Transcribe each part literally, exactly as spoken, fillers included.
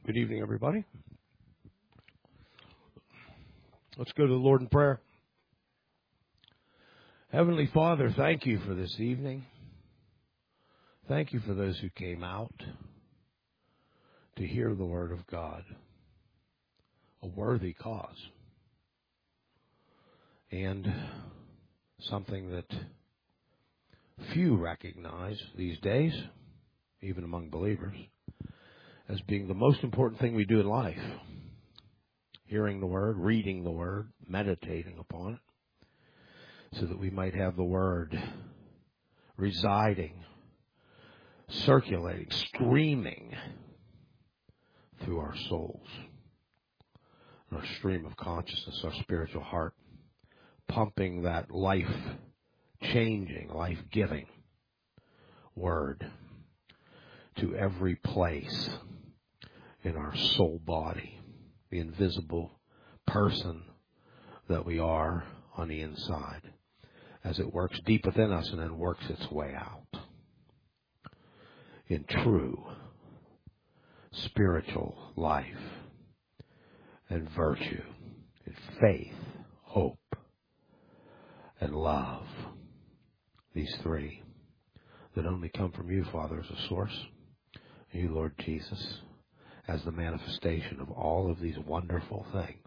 Good evening, everybody. Let's go to the Lord in prayer. Heavenly Father, thank you for this evening. Thank you for those who came out to hear the Word of God. A worthy cause. And something that few recognize these days, even among believers, as being the most important thing we do in life. Hearing the Word, reading the Word, meditating upon it, so that we might have the Word residing, circulating, streaming through our souls, our stream of consciousness, our spiritual heart, pumping that life-changing, life-giving Word to every place in our soul body, the invisible person that we are on the inside, as it works deep within us and then works its way out in true spiritual life and virtue, and faith, hope, and love. These three that only come from you, Father, as a source. And you, Lord Jesus, as the manifestation of all of these wonderful things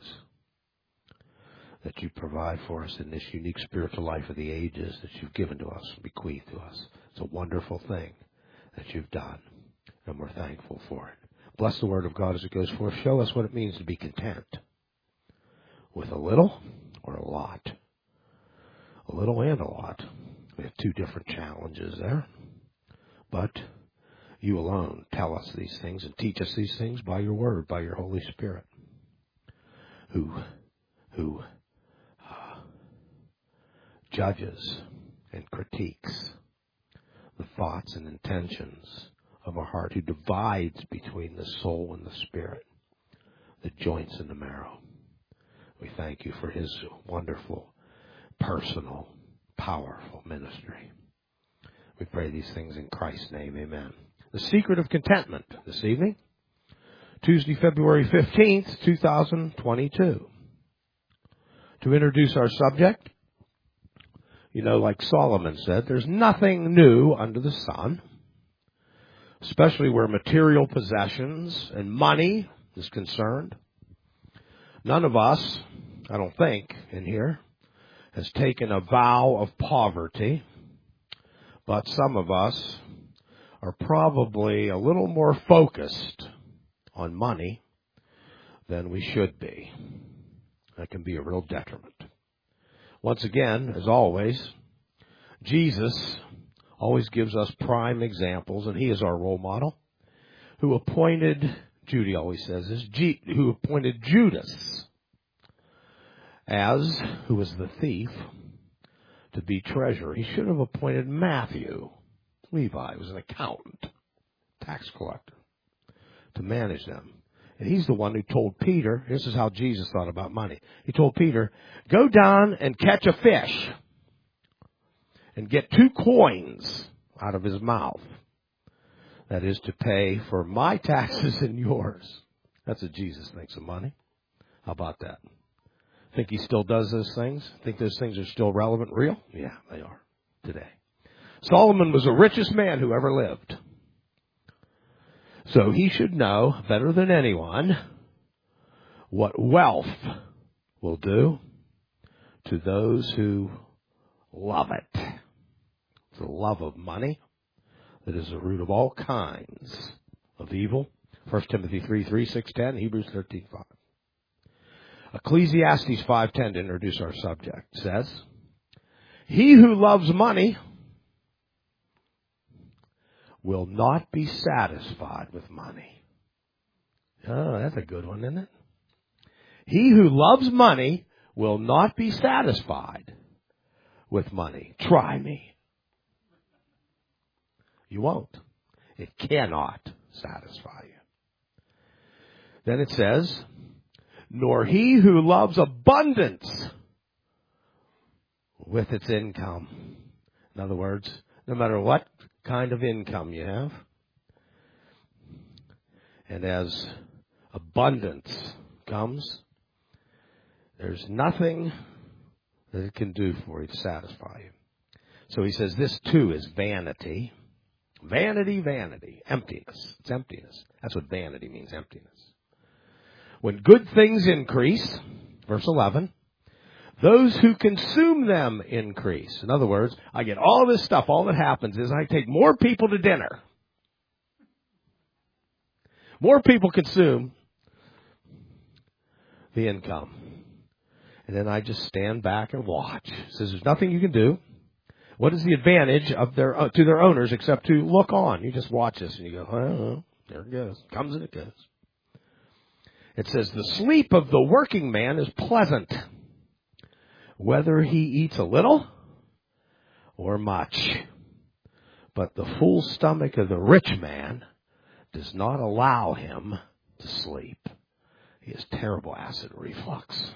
that you provide for us in this unique spiritual life of the ages that you've given to us, bequeathed to us. It's a wonderful thing that you've done, and we're thankful for it. Bless the Word of God as it goes forth. Show us what it means to be content with a little or a lot. A little and a lot. We have two different challenges there. But you alone tell us these things and teach us these things by your Word, by your Holy Spirit, who, who uh, judges and critiques the thoughts and intentions of our heart, who divides between the soul and the spirit, the joints and the marrow. We thank you for his wonderful, personal, powerful ministry. We pray these things in Christ's name. Amen. The secret of contentment this evening, Tuesday, February fifteenth, twenty twenty-two. To introduce our subject, you know, like Solomon said, there's nothing new under the sun, especially where material possessions and money is concerned. None of us, I don't think, in here, has taken a vow of poverty, but some of us are probably a little more focused on money than we should be. That can be a real detriment. Once again, as always, Jesus always gives us prime examples, and he is our role model, who appointed, Judy always says this, G, who appointed Judas as, who was the thief, to be treasurer. He should have appointed Matthew, Levi, was an accountant, tax collector, to manage them. And he's the one who told Peter, this is how Jesus thought about money. He told Peter, go down and catch a fish and get two coins out of his mouth. That is to pay for my taxes and yours. That's what Jesus thinks of money. How about that? Think he still does those things? Think those things are still relevant, real? Yeah, they are today. Solomon was the richest man who ever lived. So he should know better than anyone what wealth will do to those who love it. It's the love of money that is the root of all kinds of evil. First Timothy three three, six ten, Hebrews thirteen five. Ecclesiastes five ten, to introduce our subject, says, he who loves money will not be satisfied with money. Oh, that's a good one, isn't it? He who loves money will not be satisfied with money. Try me. You won't. It cannot satisfy you. Then it says, nor he who loves abundance with its income. In other words, no matter what kind of income you have, and as abundance comes, there's nothing that it can do for you to satisfy you. So he says this too is vanity. Vanity, vanity, emptiness. It's emptiness. That's what vanity means, emptiness. When good things increase, verse eleven, those who consume them increase. In other words, I get all this stuff. All that happens is I take more people to dinner. More people consume the income. And then I just stand back and watch. It says there's nothing you can do. What is the advantage of their uh, to their owners except to look on? You just watch this and you go, oh, there it goes. Comes and it goes. It says the sleep of the working man is pleasant, whether he eats a little or much. But the full stomach of the rich man does not allow him to sleep. He has terrible acid reflux.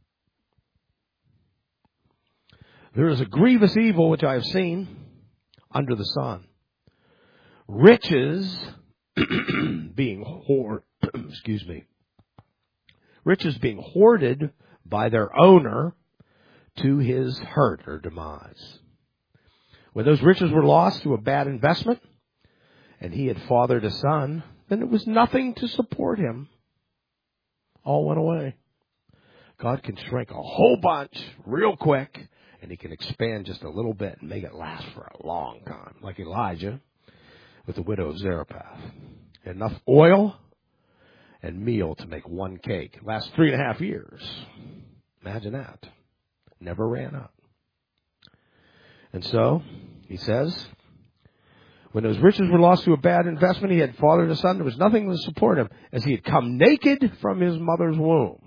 There is a grievous evil which I have seen under the sun. Riches being hoarded, excuse me, riches being hoarded by their owner to his hurt or demise. When those riches were lost through a bad investment, and he had fathered a son, then it was nothing to support him. All went away. God can shrink a whole bunch real quick, and he can expand just a little bit and make it last for a long time. Like Elijah with the widow of Zarephath. Enough oil and meal to make one cake. It lasts three and a half years. Imagine that. Never ran out. And so, he says, when those riches were lost through a bad investment, he had fathered a son. There was nothing to support him, as he had come naked from his mother's womb.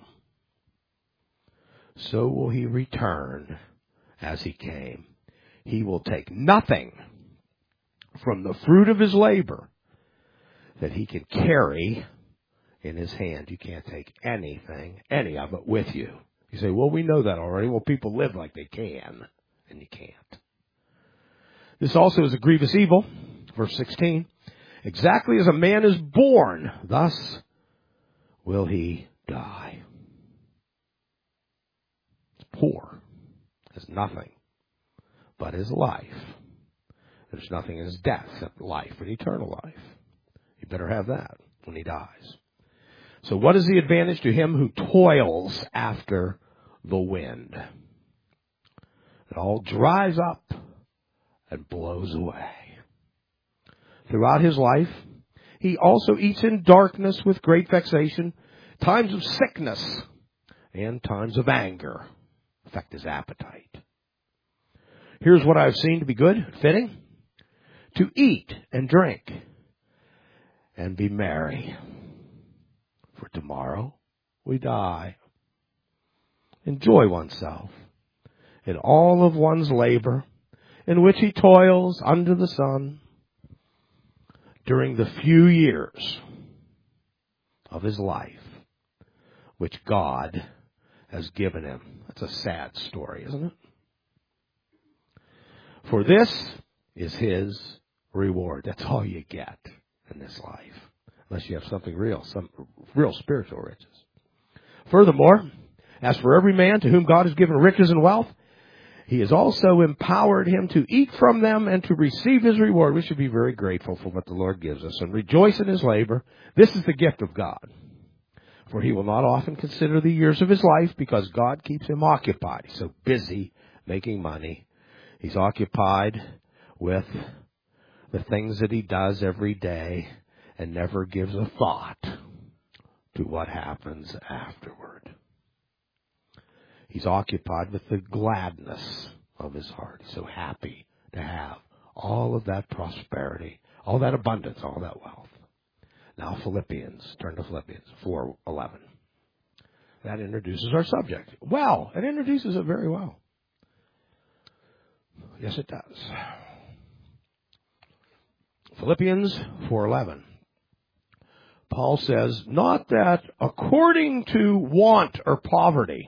So will he return as he came. He will take nothing from the fruit of his labor that he can carry in his hand. You can't take anything, any of it with you. You say, well, we know that already. Well, people live like they can, and you can't. This also is a grievous evil. Verse sixteen. Exactly as a man is born, thus will he die. It's poor. Has nothing but his life. There's nothing in his death except life and eternal life. You better have that when he dies. So what is the advantage to him who toils after the wind? It all dries up and blows away. Throughout his life, he also eats in darkness with great vexation, times of sickness and times of anger affect his appetite. Here's what I've seen to be good, fitting, to eat and drink and be merry. For tomorrow we die. Enjoy oneself in all of one's labor in which he toils under the sun during the few years of his life which God has given him. That's a sad story, isn't it? For this is his reward. That's all you get in this life. Unless you have something real, some real spiritual riches. Furthermore, as for every man to whom God has given riches and wealth, he has also empowered him to eat from them and to receive his reward. We should be very grateful for what the Lord gives us and rejoice in his labor. This is the gift of God. For he will not often consider the years of his life because God keeps him occupied. He's so busy making money. He's occupied with the things that he does every day and never gives a thought to what happens afterward. He's occupied with the gladness of his heart. He's so happy to have all of that prosperity, all that abundance, all that wealth. Now Philippians, turn to Philippians four eleven. That introduces our subject. Well, it introduces it very well. Yes, it does. Philippians four eleven. Paul says, not that according to want or poverty,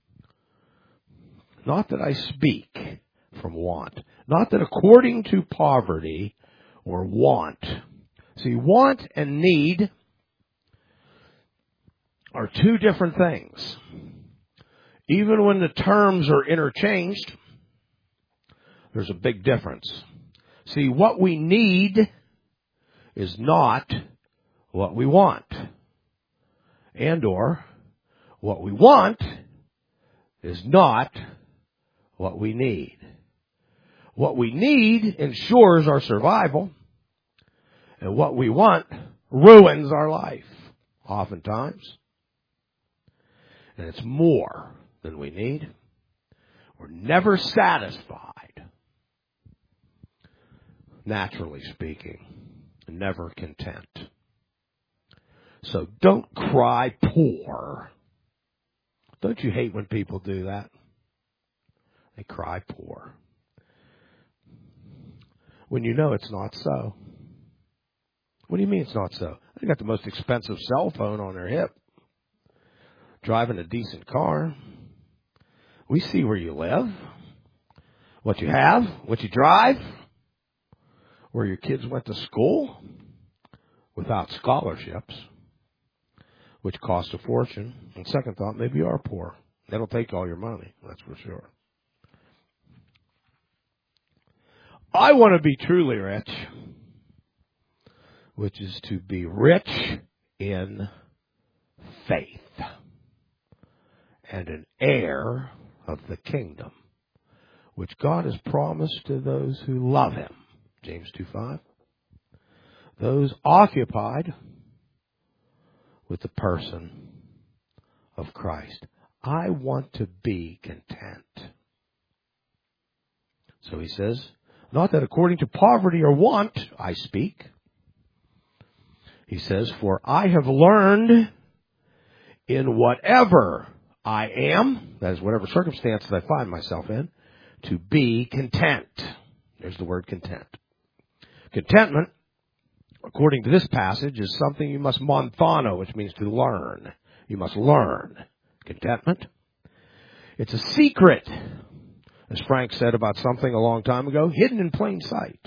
not that I speak from want, not that according to poverty or want. See, want and need are two different things. Even when the terms are interchanged, there's a big difference. See, what we need is not what we want. And or what we want is not what we need. What we need ensures our survival, and what we want ruins our life, oftentimes. And it's more than we need. We're never satisfied, naturally speaking, and never content. So don't cry poor. Don't you hate when people do that? They cry poor. When you know it's not so. What do you mean it's not so? They got the most expensive cell phone on their hip. Driving a decent car. We see where you live. What you have. What you drive. Where your kids went to school. Without scholarships. Which cost a fortune. And second thought, maybe you are poor. That'll take all your money. That's for sure. I want to be truly rich, which is to be rich in faith and an heir of the kingdom, which God has promised to those who love Him. James two five. Those occupied with the person of Christ. I want to be content. So he says, not that according to poverty or want I speak. He says, for I have learned in whatever I am, that is whatever circumstances I find myself in, to be content. There's the word content. Contentment, according to this passage, is something you must monthano, which means to learn. You must learn. Contentment. It's a secret, as Frank said about something a long time ago, hidden in plain sight.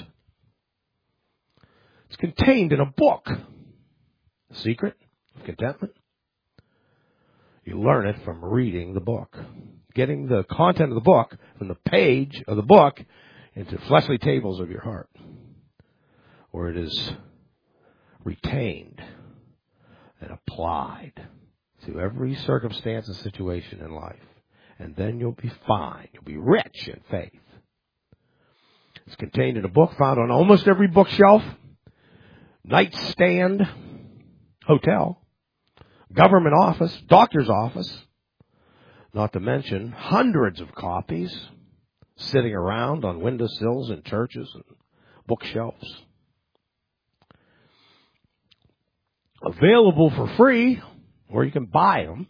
It's contained in a book. The secret of contentment. You learn it from reading the book. Getting the content of the book from the page of the book into fleshly tables of your heart, where it is retained and applied to every circumstance and situation in life. And then you'll be fine. You'll be rich in faith. It's contained in a book found on almost every bookshelf, nightstand, hotel, government office, doctor's office, not to mention hundreds of copies sitting around on windowsills in churches and bookshelves. Available for free, or you can buy them.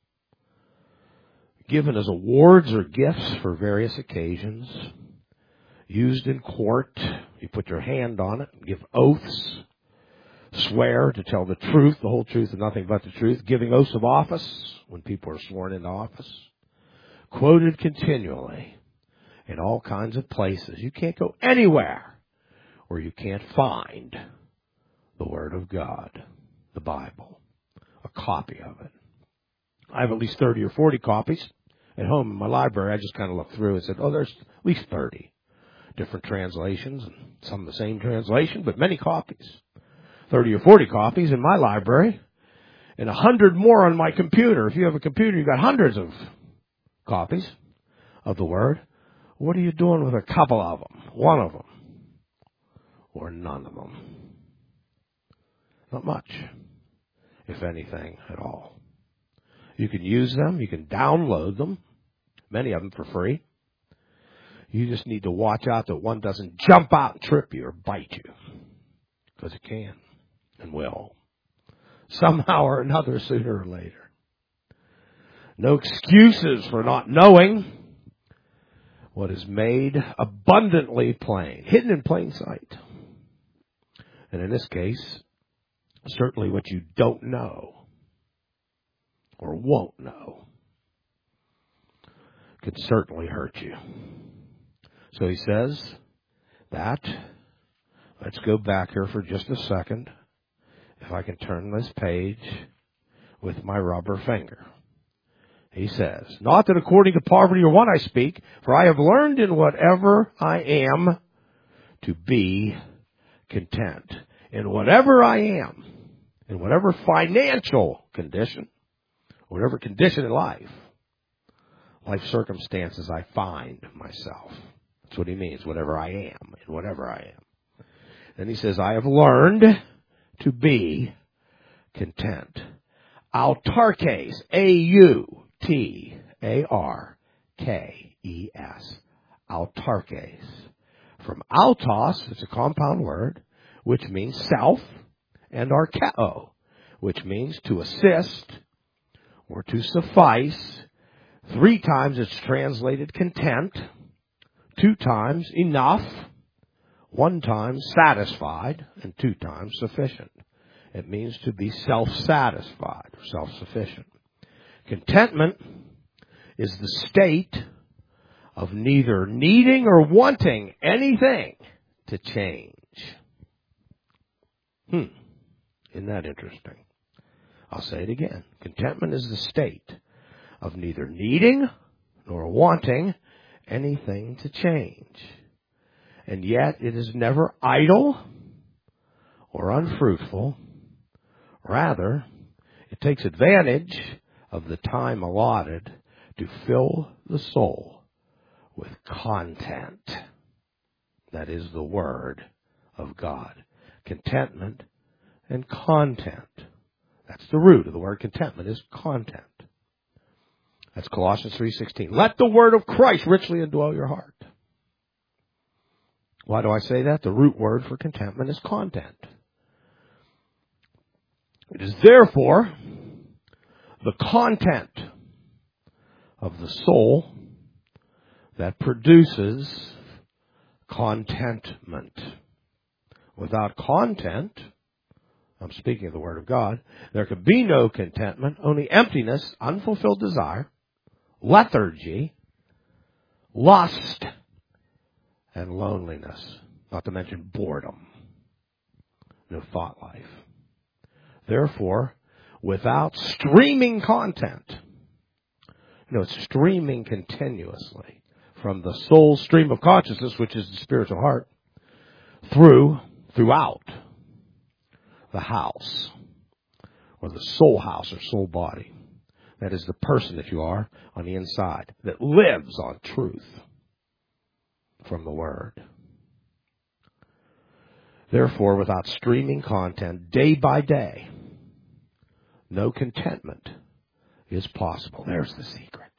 Given as awards or gifts for various occasions. Used in court. You put your hand on it, give oaths. Swear to tell the truth, the whole truth and nothing but the truth. Giving oaths of office when people are sworn into office. Quoted continually in all kinds of places. You can't go anywhere where you can't find the Word of God, the Bible, a copy of it. I have at least thirty or forty copies at home in my library. I just kind of looked through and said, oh, there's at least thirty different translations, and some of the same translation, but many copies. thirty or forty copies in my library, and a hundred more on my computer. If you have a computer, you've got hundreds of copies of the Word. What are you doing with a couple of them? One of them? Or none of them? Not much, if anything at all. You can use them. You can download them, many of them for free. You just need to watch out that one doesn't jump out and trip you or bite you, because it can and will, somehow or another, sooner or later. No excuses for not knowing what is made abundantly plain, hidden in plain sight. And in this case, certainly what you don't know or won't know could certainly hurt you. So he says that, let's go back here for just a second. If I can turn this page, with my rubber finger. He says, not that according to poverty or want I speak, for I have learned in whatever I am to be content. In whatever I am, in whatever financial condition, whatever condition in life, life circumstances I find myself. That's what he means, whatever I am, in whatever I am. And he says, I have learned to be content. Autarkes, A U T A R K E S. Autarkes. From autos, it's a compound word, which means self, and arkeo, which means to assist or to suffice. Three times it's translated content, two times enough, one time satisfied, and two times sufficient. It means to be self-satisfied or self-sufficient. Contentment is the state of neither needing or wanting anything to change. Hmm. Isn't that interesting? I'll say it again. Contentment is the state of neither needing nor wanting anything to change. And yet it is never idle or unfruitful. Rather, it takes advantage of the time allotted to fill the soul with content. That is the Word of God. Contentment and content. That's the root of the word contentment, is content. That's Colossians three sixteen. Let the word of Christ richly indwell your heart. Why do I say that? The root word for contentment is content. It is therefore the content of the soul that produces contentment. Without content, I'm speaking of the Word of God, there could be no contentment, only emptiness, unfulfilled desire, lethargy, lust, and loneliness, not to mention boredom, no thought life. Therefore, without streaming content, you know, it's streaming continuously from the soul stream of consciousness, which is the spiritual heart, through, throughout the house, or the soul house or soul body. That is the person that you are on the inside, that lives on truth from the Word. Therefore, without streaming content day by day, no contentment is possible. There's the secret.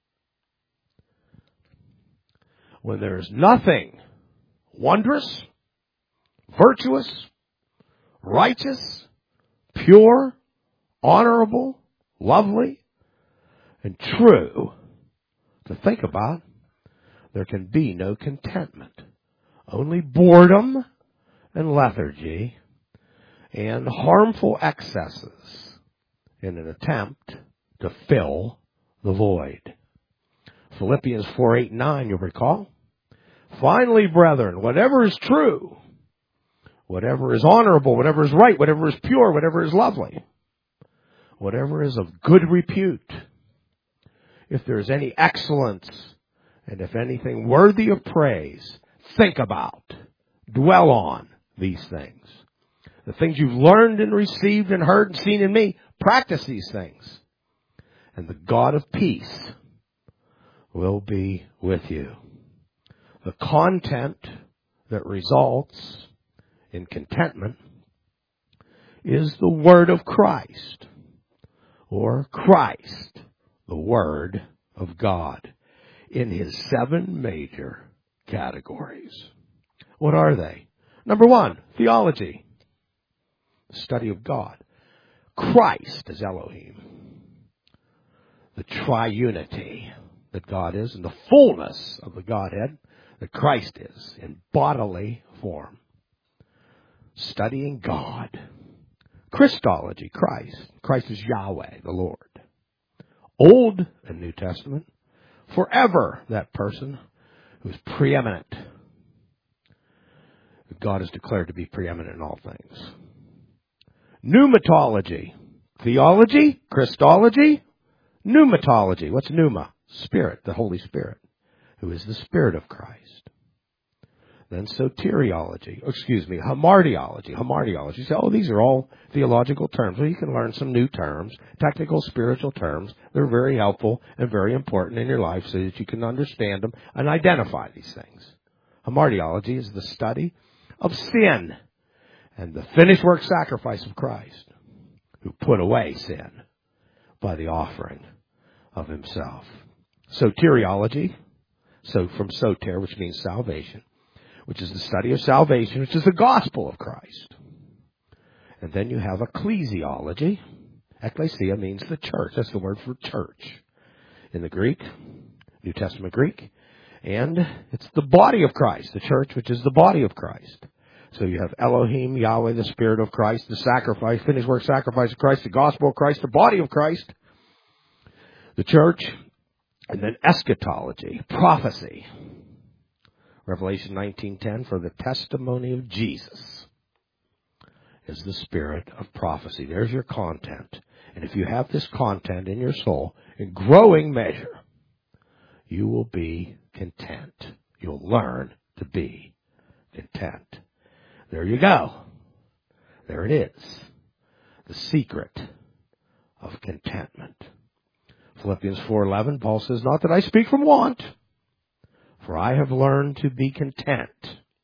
When there is nothing wondrous, virtuous, righteous, pure, honorable, lovely, and true to think about, there can be no contentment. Only boredom and lethargy and harmful excesses in an attempt to fill the void. Philippians four, eight, nine, you'll recall. Finally, brethren, whatever is true, whatever is honorable, whatever is right, whatever is pure, whatever is lovely, whatever is of good repute, if there is any excellence, and if anything worthy of praise, think about, dwell on these things. The things you've learned and received and heard and seen in me, practice these things. And the God of peace will be with you. The content that results in contentment is the Word of Christ, or Christ, the Word of God, in His seven major categories. What are they? Number one, theology, the study of God. Christ is Elohim, the triunity that God is, and the fullness of the Godhead that Christ is in bodily form. Studying God. Christology, Christ. Christ is Yahweh, the Lord. Old and New Testament. Forever, that person who is preeminent. God is declared to be preeminent in all things. Pneumatology, Theology, Christology, pneumatology. What's pneuma? Spirit, the Holy Spirit, who is the Spirit of Christ. Then soteriology, excuse me, hamartiology. Hamartiology. You say, oh, these are all theological terms. Well, you can learn some new terms, technical spiritual terms. They're very helpful and very important in your life so that you can understand them and identify these things. Hamartiology is the study of sin and the finished work sacrifice of Christ, who put away sin by the offering of himself. Soteriology, so from soter, which means salvation, which is the study of salvation, which is the gospel of Christ. And then you have ecclesiology. Ecclesia means the church. That's the word for church in the Greek, New Testament Greek. And it's the body of Christ, the church, which is the body of Christ. So you have Elohim, Yahweh, the Spirit of Christ, the sacrifice, finished work sacrifice of Christ, the gospel of Christ, the body of Christ, the church, and then eschatology, prophecy. Revelation nineteen ten, for the testimony of Jesus is the spirit of prophecy. There's your content. And if you have this content in your soul, in growing measure, you will be content. You'll learn to be content. There you go. There it is. The secret of contentment. Philippians four eleven, Paul says, not that I speak from want, for I have learned to be content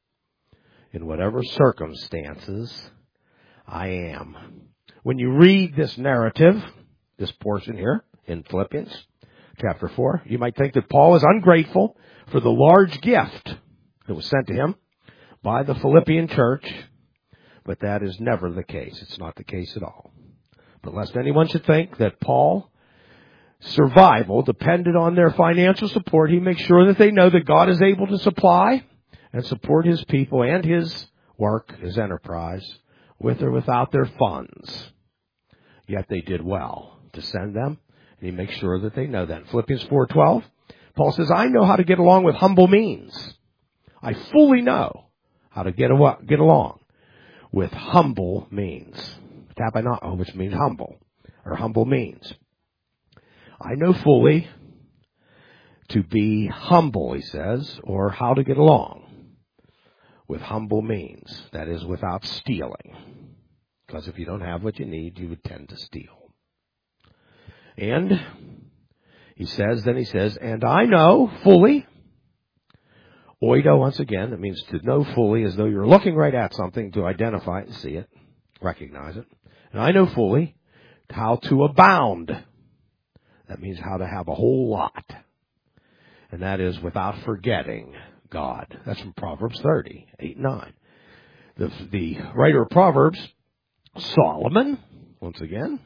in whatever circumstances I am. When you read this narrative, this portion here in Philippians chapter four, you might think that Paul is ungrateful for the large gift that was sent to him by the Philippian church, but that is never the case. It's not the case at all. But lest anyone should think that Paul survival depended on their financial support, he makes sure that they know that God is able to supply and support his people and his work, his enterprise, with or without their funds. Yet they did well to send them, and he makes sure that they know that. In Philippians four twelve, Paul says, I know how to get along with humble means. I fully know how to get, a, get along with humble means. Tapanato, which means humble, or humble means. I know fully to be humble, he says, or how to get along with humble means. That is, without stealing. Because if you don't have what you need, you would tend to steal. And he says, then he says, and I know fully, oido once again, that means to know fully as though you're looking right at something, to identify it and see it, recognize it. And I know fully how to abound. That means how to have a whole lot. And that is without forgetting God. That's from Proverbs thirty, eight and nine. The, the writer of Proverbs, Solomon, once again,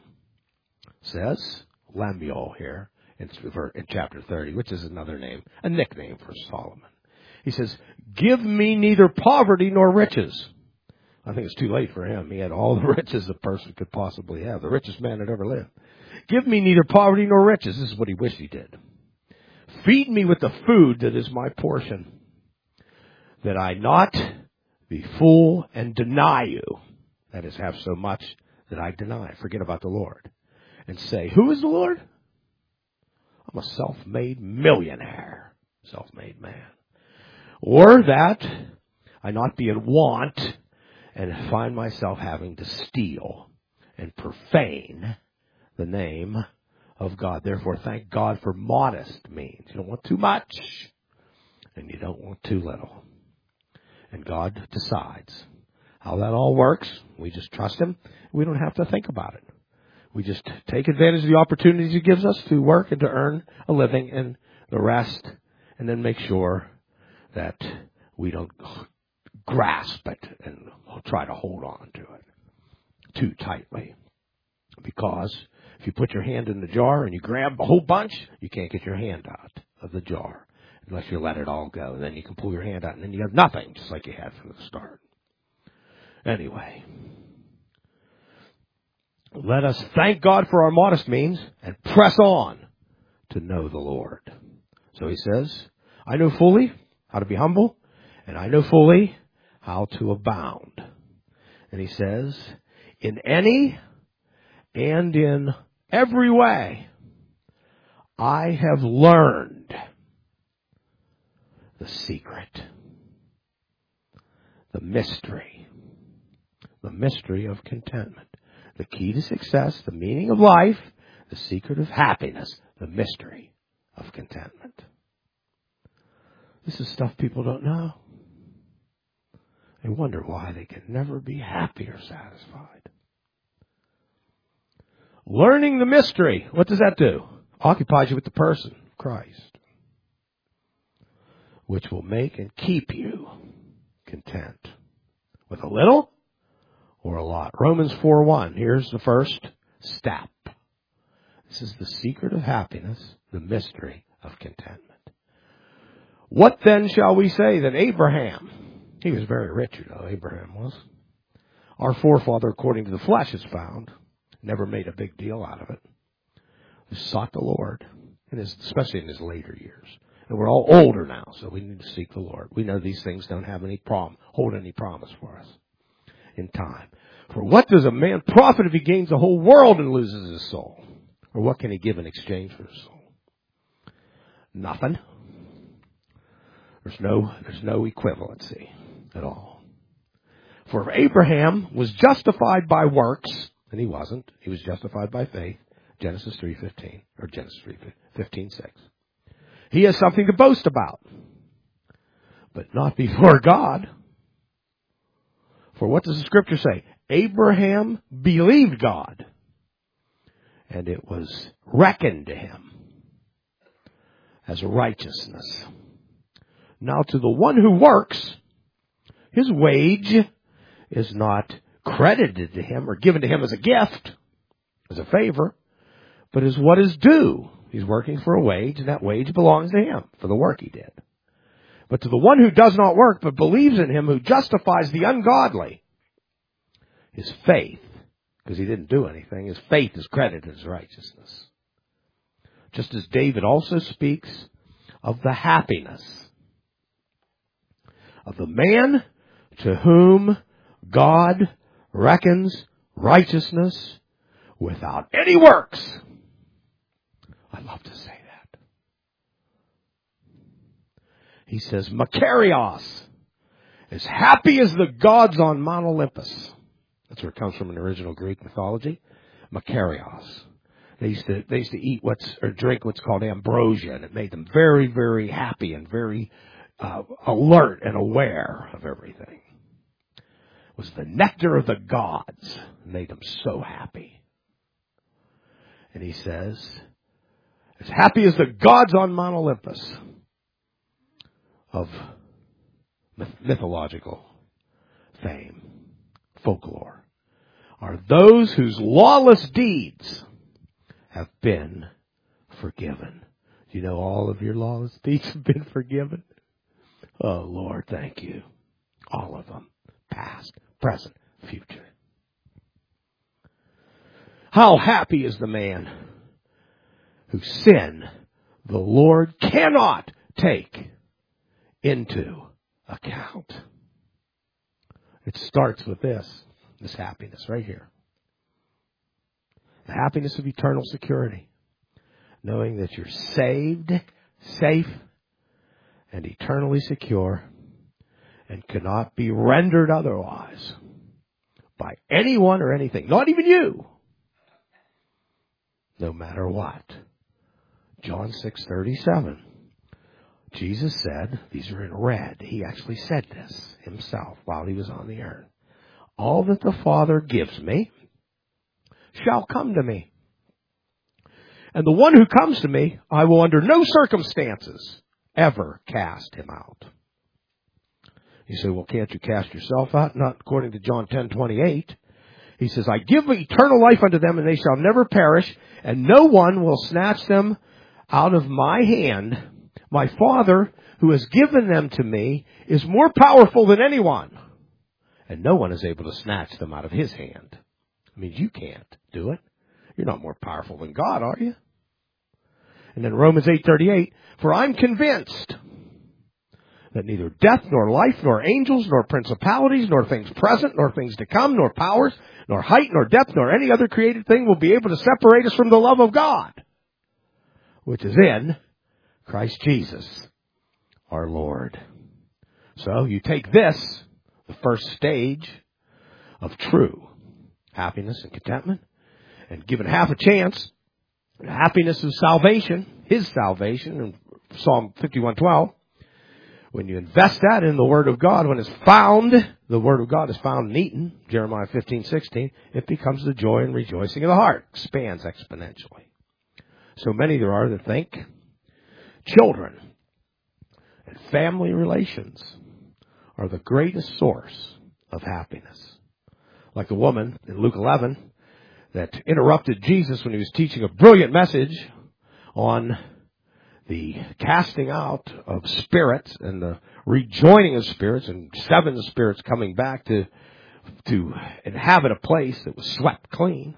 says, Lemuel here in, in chapter thirty, which is another name, a nickname for Solomon. He says, give me neither poverty nor riches. I think it's too late for him. He had all the riches a person could possibly have, the richest man that ever lived. Give me neither poverty nor riches. This is what he wished he did. Feed me with the food that is my portion, that I not be full and deny you. That is, have so much that I deny. Forget about the Lord. And say, who is the Lord? I'm a self-made millionaire. Self-made man. Or that I not be in want and find myself having to steal and profane the name of God. Therefore, thank God for modest means. You don't want too much, and you don't want too little. And God decides how that all works. We just trust him. We don't have to think about it. We just take advantage of the opportunities he gives us to work and to earn a living, and the rest, and then make sure that we don't grasp it and try to hold on to it too tightly. Because if you put your hand in the jar and you grab a whole bunch, you can't get your hand out of the jar unless you let it all go. And then you can pull your hand out, and then you have nothing, just like you had from the start. Anyway, let us thank God for our modest means and press on to know the Lord. So he says, I know fully how to be humble, and I know fully how to abound. And he says, in any and in every way I have learned the secret, the mystery, the mystery of contentment, the key to success, the meaning of life, the secret of happiness, the mystery of contentment. This is stuff people don't know. They wonder why they can never be happy or satisfied. Learning the mystery, what does that do? Occupies you with the person, Christ, which will make and keep you content with a little or a lot. Romans four one, here's the first step. This is the secret of happiness, the mystery of contentment. What then shall we say that Abraham, he was very rich, you know, Abraham was, our forefather according to the flesh is found, never made a big deal out of it, who sought the Lord, in his, especially in his later years. And we're all older now, so we need to seek the Lord. We know these things don't have any problem, hold any promise for us in time. For what does a man profit if he gains the whole world and loses his soul? Or what can he give in exchange for his soul? Nothing. There's no, there's no equivalency at all. For if Abraham was justified by works, and he wasn't, he was justified by faith, Genesis three fifteen, or Genesis three fifteen six. He has something to boast about, but not before God. For what does the scripture say? Abraham believed God, and it was reckoned to him as righteousness. Now to the one who works, his wage is not credited to him or given to him as a gift, as a favor, but is what is due. He's working for a wage, and that wage belongs to him for the work he did. But to the one who does not work, but believes in him who justifies the ungodly, his faith, because he didn't do anything, his faith is credited as righteousness. Just as David also speaks of the happiness of the man to whom God reckons righteousness without any works. I love to say that. He says, Makarios, as happy as the gods on Mount Olympus. That's where it comes from in original Greek mythology. Makarios. They used to, they used to eat what's, or drink what's called ambrosia, and it made them very, very happy and very uh, alert and aware of everything. It was the nectar of the gods. It made them so happy. And he says, as happy as the gods on Mount Olympus of mythological fame, folklore, are those whose lawless deeds have been forgiven. Do you know all of your lawless deeds have been forgiven? Oh, Lord, thank you. All of them. Past, present, future. How happy is the man whose sin the Lord cannot take into account. It starts with this, this happiness right here. The happiness of eternal security. Knowing that you're saved, safe, and eternally secure, and cannot be rendered otherwise by anyone or anything, not even you, no matter what. John six thirty-seven. Jesus said, these are in red, he actually said this himself while he was on the earth. All that the Father gives me shall come to me. And the one who comes to me, I will under no circumstances ever cast him out. You say, well, can't you cast yourself out? Not according to John ten twenty-eight. He says, I give eternal life unto them, and they shall never perish, and no one will snatch them out of my hand. My Father, who has given them to me, is more powerful than anyone, and no one is able to snatch them out of his hand. I mean, you can't do it. You're not more powerful than God, are you? And then Romans eight thirty-eight, for I'm convinced that neither death, nor life, nor angels, nor principalities, nor things present, nor things to come, nor powers, nor height, nor depth, nor any other created thing will be able to separate us from the love of God, which is in Christ Jesus, our Lord. So you take this, the first stage of true happiness and contentment, and given half a chance, the happiness of salvation, His salvation, in Psalm fifty-one twelve, when you invest that in the Word of God, when it's found, the Word of God is found and eaten, Jeremiah fifteen sixteen, it becomes the joy and rejoicing of the heart, expands exponentially. So many there are that think children and family relations are the greatest source of happiness. Like the woman in Luke eleven that interrupted Jesus when he was teaching a brilliant message on the casting out of spirits and the rejoining of spirits and seven spirits coming back to to inhabit a place that was swept clean.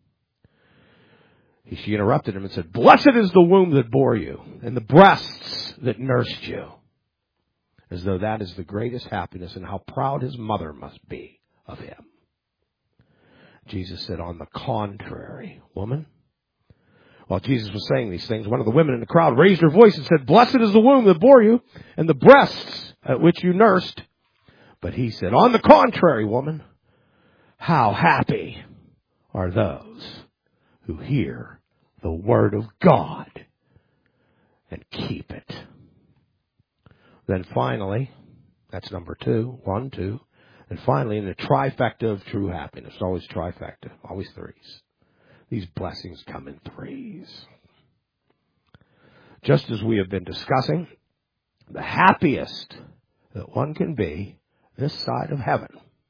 She interrupted him and said, "Blessed is the womb that bore you and the breasts that nursed you." As though that is the greatest happiness, and how proud his mother must be of him. Jesus said, on the contrary, woman. While Jesus was saying these things, one of the women in the crowd raised her voice and said, "Blessed is the womb that bore you and the breasts at which you nursed." But he said, on the contrary, woman, how happy are those who hear the word of God and keep it. Then finally, that's number two, one, two. And finally, in the trifecta of true happiness, always trifecta, always threes. These blessings come in threes. Just as we have been discussing, the happiest that one can be this side of heaven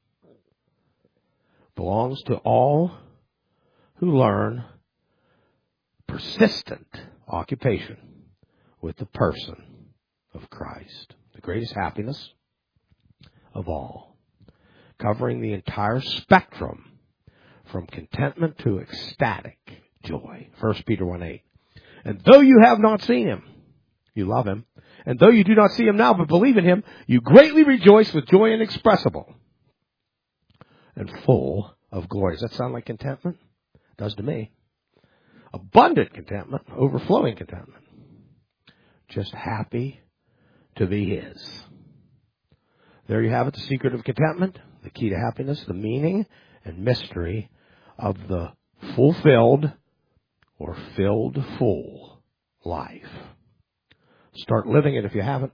belongs to all who learn persistent occupation with the person of Christ. The greatest happiness of all, covering the entire spectrum from contentment to ecstatic joy. First Peter one eight. And though you have not seen him, you love him. And though you do not see him now, but believe in him, you greatly rejoice with joy inexpressible and full of glory. Does that sound like contentment? It does to me. Abundant contentment, overflowing contentment. Just happy to be his. There you have it, the secret of contentment, the key to happiness, the meaning and mystery of the fulfilled or filled full life. Start living it if you haven't,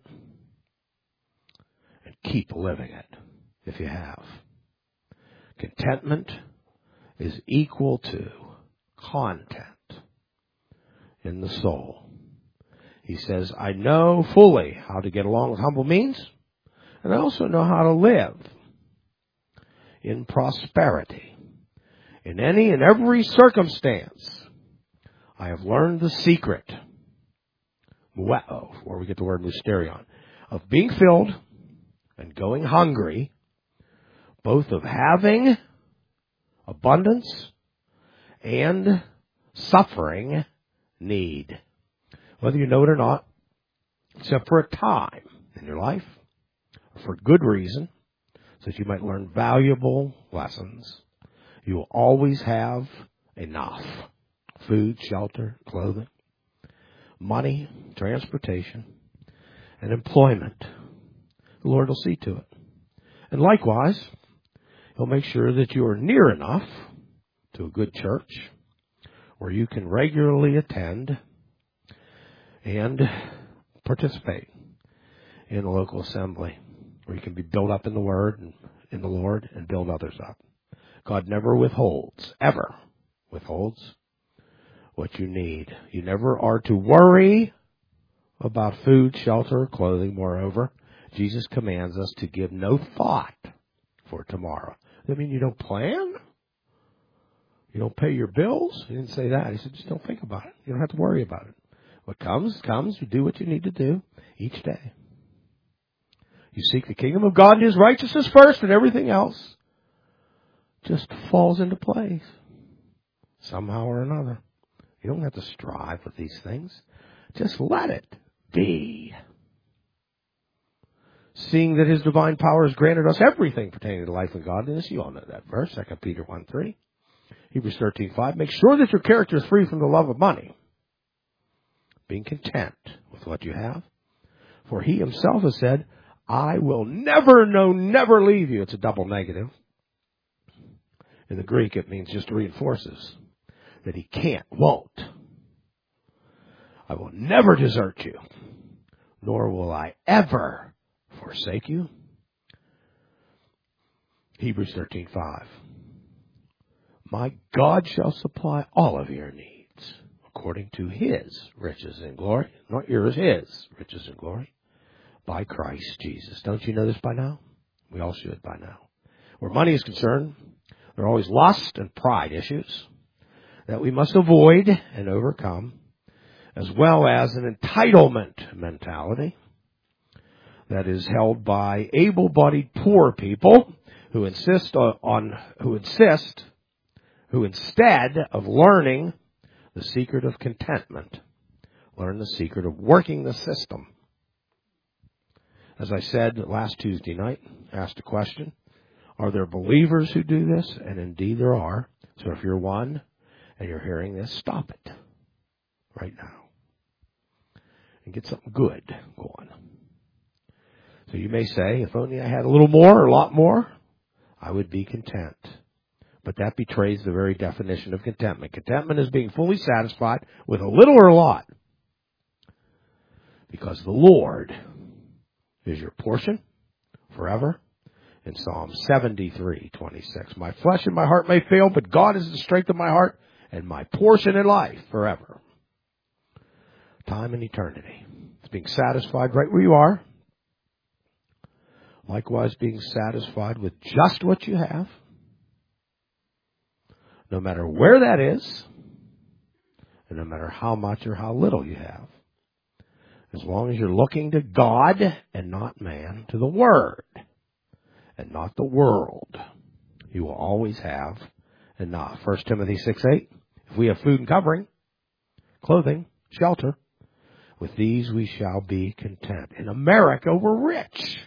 and keep living it if you have. Contentment is equal to content in the soul. He says, I know fully how to get along with humble means, and I also know how to live in prosperity. In any and every circumstance, I have learned the secret, where we get the word mysterion, of being filled and going hungry, both of having abundance and suffering need. Whether you know it or not, except for a time in your life, or for good reason, so that you might learn valuable lessons, you will always have enough. Food, shelter, clothing, money, transportation, and employment. The Lord will see to it. And likewise, He'll make sure that you are near enough to a good church where you can regularly attend and participate in a local assembly, where you can be built up in the Word and in the Lord and build others up. God never withholds, ever withholds what you need. You never are to worry about food, shelter, or clothing. Moreover, Jesus commands us to give no thought for tomorrow. Does that mean you don't plan? You don't pay your bills? He didn't say that. He said, just don't think about it. You don't have to worry about it. What comes, comes. You do what you need to do each day. You seek the kingdom of God and His righteousness first, and everything else just falls into place somehow or another. You don't have to strive with these things. Just let it be. seeing that his divine power has granted us everything pertaining to life and godliness. You all know that verse, Second Peter one three. Hebrews thirteen five. Make sure that your character is free from the love of money, being content with what you have. For he himself has said, I will never, no, never leave you. It's a double negative. In the Greek, it means just reinforces that he can't, won't. I will never desert you, nor will I ever forsake you. Hebrews thirteen five. My God shall supply all of your needs according to his riches and glory. Not yours, his riches and glory. By Christ Jesus. Don't you know this by now? We all should by now. Where money is concerned, there are always lust and pride issues that we must avoid and overcome, as well as an entitlement mentality that is held by able-bodied poor people who insist on, on who insist, who instead of learning the secret of contentment, learn the secret of working the system. As I said last Tuesday night, asked a question, are there believers who do this? And indeed there are. So if you're one and you're hearing this, stop it right now and get something good going. So you may say, if only I had a little more or a lot more, I would be content. But that betrays the very definition of contentment. Contentment is being fully satisfied with a little or a lot, because the Lord is your portion forever. In Psalm seventy-three twenty-six, my flesh and my heart may fail, but God is the strength of my heart and my portion in life forever. Time and eternity. It's being satisfied right where you are. Likewise, being satisfied with just what you have, no matter where that is, and no matter how much or how little you have. As long as you're looking to God and not man, to the Word and not the world, you will always have enough. First Timothy six eight, if we have food and covering, clothing, shelter, with these we shall be content. In America, we're rich.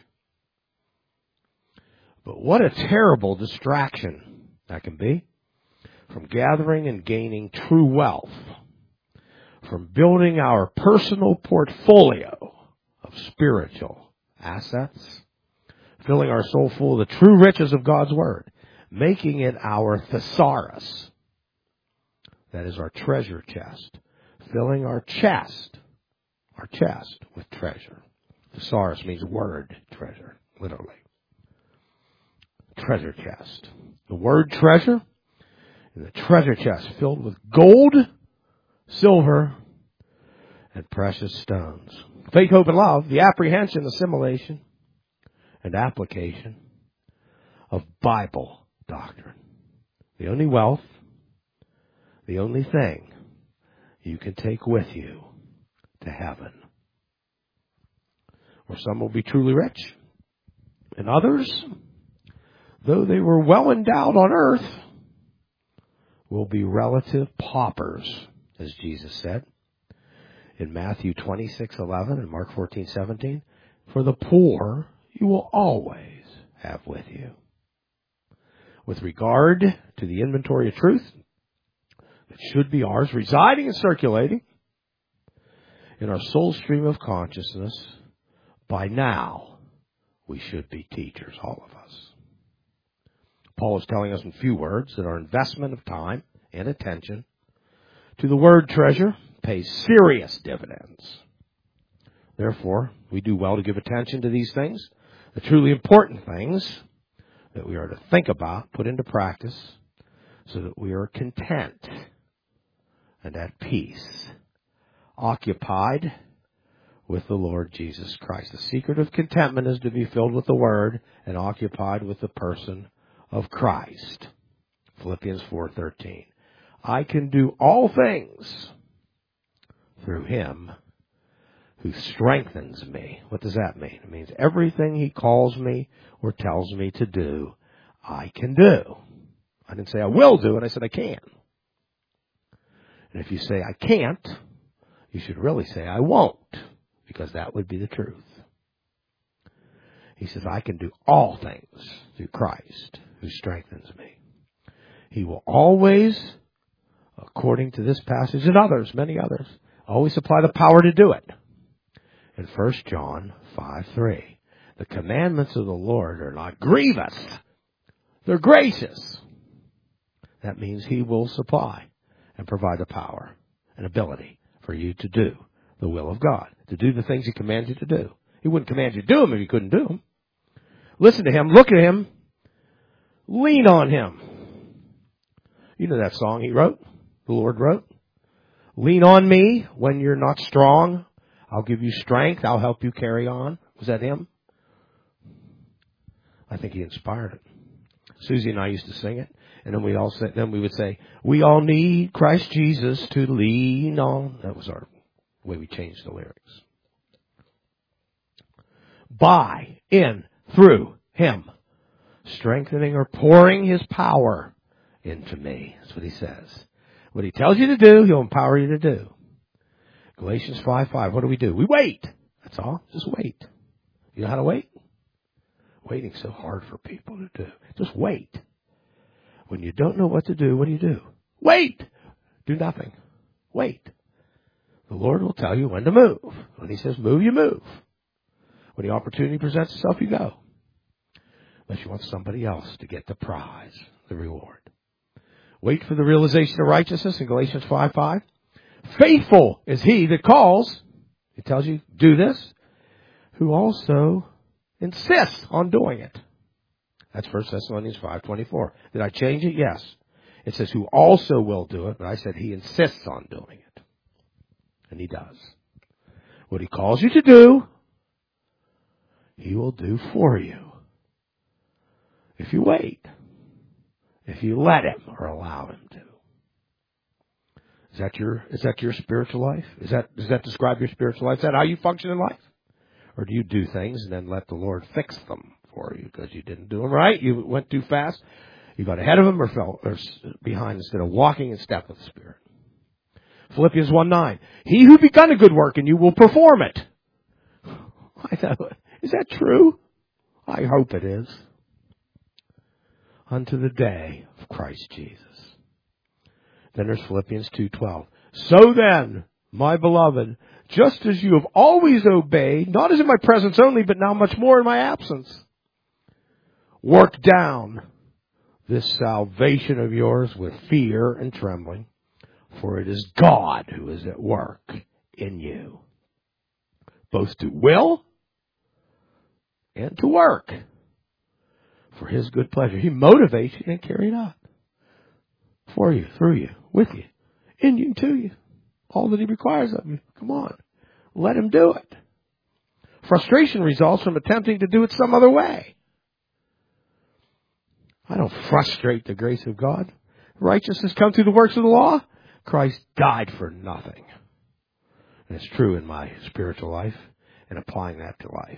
But what a terrible distraction that can be from gathering and gaining true wealth, from building our personal portfolio of spiritual assets, filling our soul full of the true riches of God's Word, making it our thesaurus, that is our treasure chest, filling our chest, our chest with treasure. Thesaurus means word treasure, literally. Treasure chest. The word treasure, and the treasure chest filled with gold, silver, and precious stones. Faith, hope, and love, the apprehension, assimilation, and application of Bible doctrine. The only wealth, the only thing you can take with you to heaven. Where some will be truly rich, and others, though they were well endowed on earth, will be relative paupers, as Jesus said in Matthew twenty-six eleven and Mark fourteen seventeen. For the poor you will always have with you. With regard to the inventory of truth that should be ours, residing and circulating in our soul stream of consciousness, by now we should be teachers, all of us. Paul is telling us in few words that our investment of time and attention to the word treasure pays serious dividends. Therefore, we do well to give attention to these things, the truly important things that we are to think about, put into practice, so that we are content and at peace, occupied with the Lord Jesus Christ. The secret of contentment is to be filled with the Word and occupied with the person of Christ. Philippians four thirteen. I can do all things through Him who strengthens me. What does that mean? It means everything He calls me or tells me to do, I can do. I didn't say I will do it, I said I can. And if you say I can't, you should really say I won't, because that would be the truth. He says, I can do all things through Christ who strengthens me. He will always, according to this passage and others, many others, always supply the power to do it. In First John five three, the commandments of the Lord are not grievous. They're gracious. That means He will supply and provide the power and ability for you to do the will of God, to do the things He commands you to do. He wouldn't command you to do them if He couldn't do them. Listen to Him, look at Him, lean on Him. You know that song He wrote, the Lord wrote. Lean on me when you're not strong. I'll give you strength. I'll help you carry on. Was that Him? I think He inspired it. Susie and I used to sing it. And then we all said, then we would say, we all need Christ Jesus to lean on. That was our way we changed the lyrics. By, in, through Him, strengthening or pouring His power into me. That's what He says. What He tells you to do, He'll empower you to do. Galatians five five, what do we do? We wait. That's all. Just wait. You know how to wait? Waiting's so hard for people to do. Just wait. When you don't know what to do, what do you do? Wait! Do nothing. Wait. The Lord will tell you when to move. When He says move, you move. When the opportunity presents itself, you go. Unless you want somebody else to get the prize, the reward. Wait for the realization of righteousness in Galatians five five. Faithful is He that calls. He tells you, do this. Who also insists on doing it. That's First Thessalonians five twenty-four. Did I change it? Yes. It says who also will do it, but I said He insists on doing it. And He does. What He calls you to do, He will do for you. If you wait. If you let Him or allow Him to. Is that your, is that your spiritual life? Is that, does that describe your spiritual life? Is that how you function in life? Or do you do things and then let the Lord fix them for you because you didn't do them right? You went too fast. You got ahead of Him or fell or behind instead of walking in step with the Spirit. Philippians one nine. He who begun a good work in you will perform it. I thought, is that true? I hope it is. Unto the day of Christ Jesus. Then there's Philippians two twelve. So then, my beloved, just as you have always obeyed, not as in my presence only, but now much more in my absence, work down this salvation of yours with fear and trembling, for it is God who is at work in you, both to will and to work for His good pleasure. He motivates you and carries it out for you, through you, with you, in you, to you. All that He requires of you. Come on. Let Him do it. Frustration results from attempting to do it some other way. I don't frustrate the grace of God. Righteousness come through the works of the law. Christ died for nothing. And it's true in my spiritual life and applying that to life.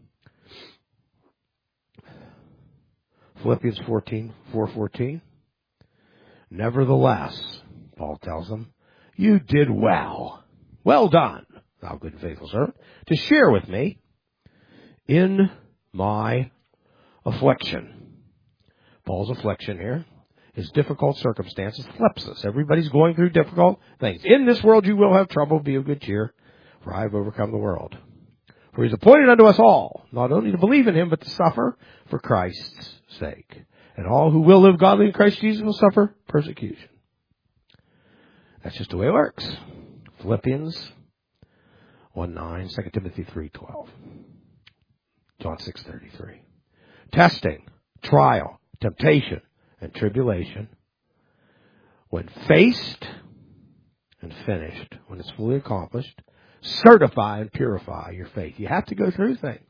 Philippians fourteen, four fourteen. Nevertheless, Paul tells them, you did well. Well done, thou good and faithful servant, to share with me in my affliction. Paul's affliction here, his difficult circumstances, flips us. Everybody's going through difficult things. In this world you will have trouble. Be of good cheer, for I have overcome the world. For He's appointed unto us all, not only to believe in Him, but to suffer for Christ's sake. And all who will live godly in Christ Jesus will suffer persecution. That's just the way it works. Philippians one nine, Second Timothy three twelve, John six thirty-three. Testing, trial, temptation, and tribulation, when faced and finished, when it's fully accomplished, certify and purify your faith. You have to go through things.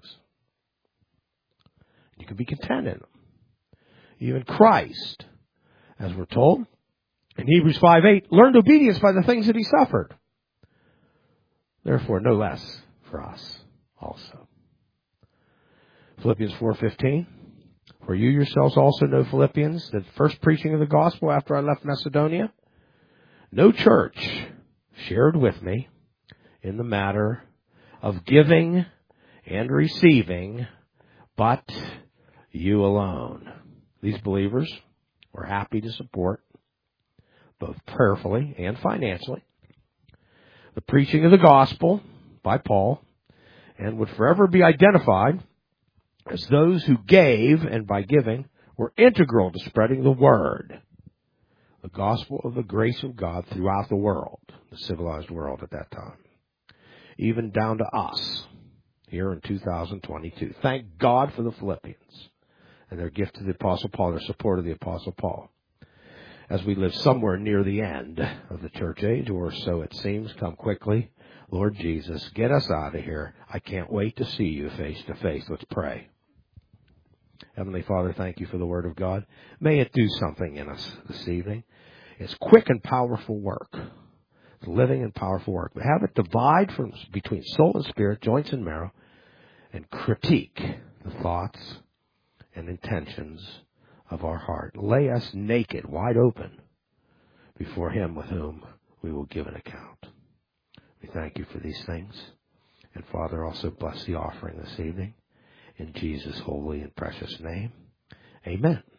You can be content in them. Even Christ, as we're told in Hebrews five eight, learned obedience by the things that He suffered. Therefore, no less for us also. Philippians four fifteen. For you yourselves also know, Philippians, that first preaching of the gospel after I left Macedonia, no church shared with me in the matter of giving and receiving but you alone. These believers were happy to support, both prayerfully and financially, the preaching of the gospel by Paul, and would forever be identified as those who gave, and by giving, were integral to spreading the word, the gospel of the grace of God throughout the world, the civilized world at that time, even down to us here in two thousand twenty-two. Thank God for the Philippians and their gift to the Apostle Paul, their support of the Apostle Paul. As we live somewhere near the end of the church age, or so it seems, come quickly. Lord Jesus, get us out of here. I can't wait to see you face to face. Let's pray. Heavenly Father, thank you for the Word of God. May it do something in us this evening. It's quick and powerful work. It's living and powerful work. But have it divide from between soul and spirit, joints and marrow, and critique the thoughts and intentions of our heart. Lay us naked, wide open, before Him with whom we will give an account. We thank you for these things. And Father, also bless the offering this evening. In Jesus' holy and precious name, amen.